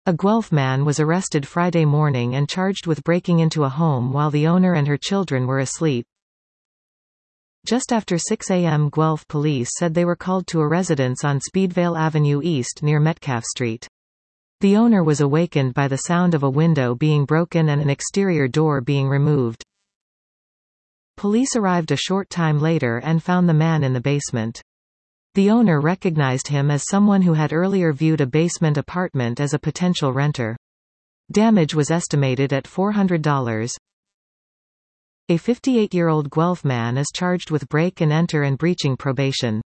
A Guelph man was arrested Friday morning and charged with breaking into a home while the owner and her children were asleep. Just after 6 a.m. Guelph police said they were called to a residence on Speedvale Avenue East near Metcalf Street. The owner was awakened by the sound of a window being broken and an exterior door being removed. Police arrived a short time later and found the man in the basement. The owner recognized him as someone who had earlier viewed a basement apartment as a potential renter. Damage was estimated at $400. A 58-year-old Guelph man is charged with break-and-enter and breaching probation.